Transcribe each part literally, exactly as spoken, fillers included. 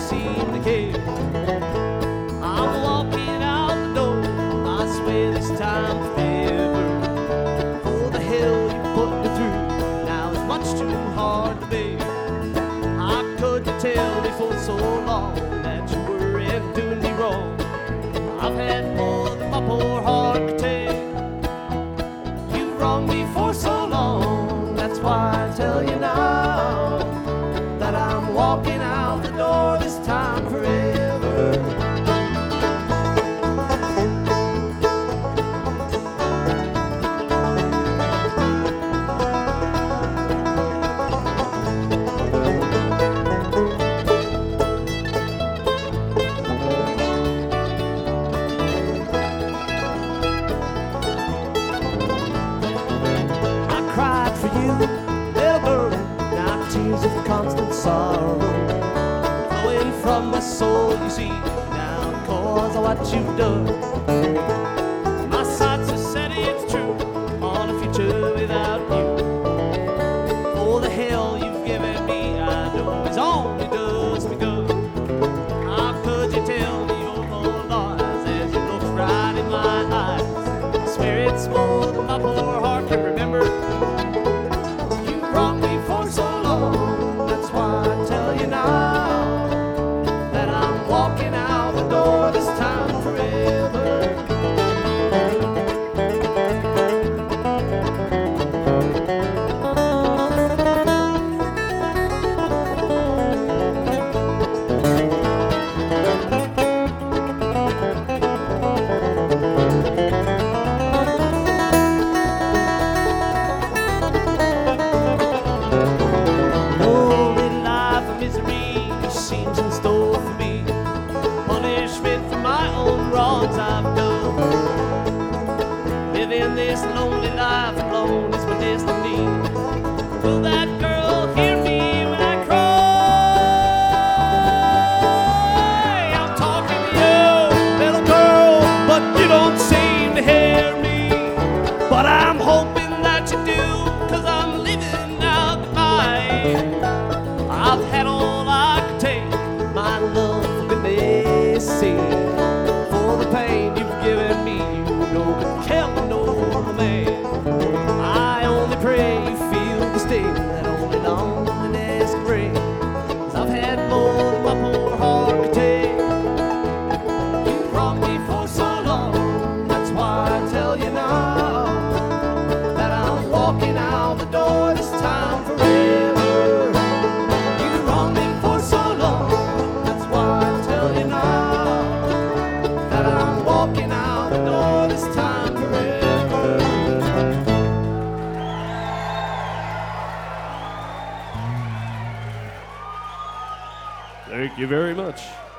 seem to care. I'm walking out the door, I swear this time forever. For the hell you put me through, now it's much too hard to bear. How could you tell me for so long that you were ever doing me wrong? I've had more than my poor heart could take. You've wronged me for so long, that's why I tell you now that I'm walking out the door this time forever. Constant sorrow flowing from my soul, you see, now cause of what you've done. My sights are set, it's true, on a future without you. For the hell you've given me, I know it's only just begun. How could you tell me your whole lies as you look right in my eyes? I swear it's more than my poor heart can remember. You wronged me for so long, that's why I tell you now that I'm walking out the door this time forever. I've done. Living this lonely life alone is my destiny. Will that girl hear me when I cry? I'm talking to you, little girl, but you don't seem to hear me. But I'm hoping that you do, cause I'm living out goodbye. I've had all I could take, my love for goodness sake. The pain you've given me, you know, can help no man. I only pray you feel the sting that only loneliness can bring. Cause I've had more than my poor heart could take. You wronged me for so long, that's why I tell you now that I'm walking out the door this time forever. You wronged me for so long, that's why I tell you now I'm walking out the door this time forever. Thank you very much.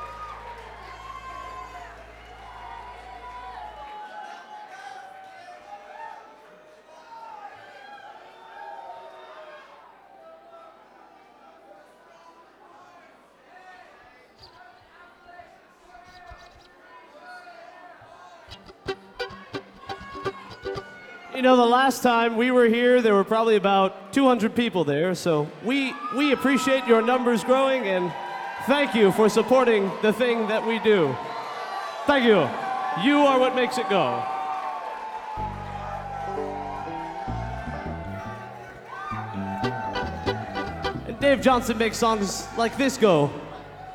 You know, the last time we were here, there were probably about two hundred people there, so we, we appreciate your numbers growing, and thank you for supporting the thing that we do. Thank you. You are what makes it go. And Dave Johnson makes songs like this go.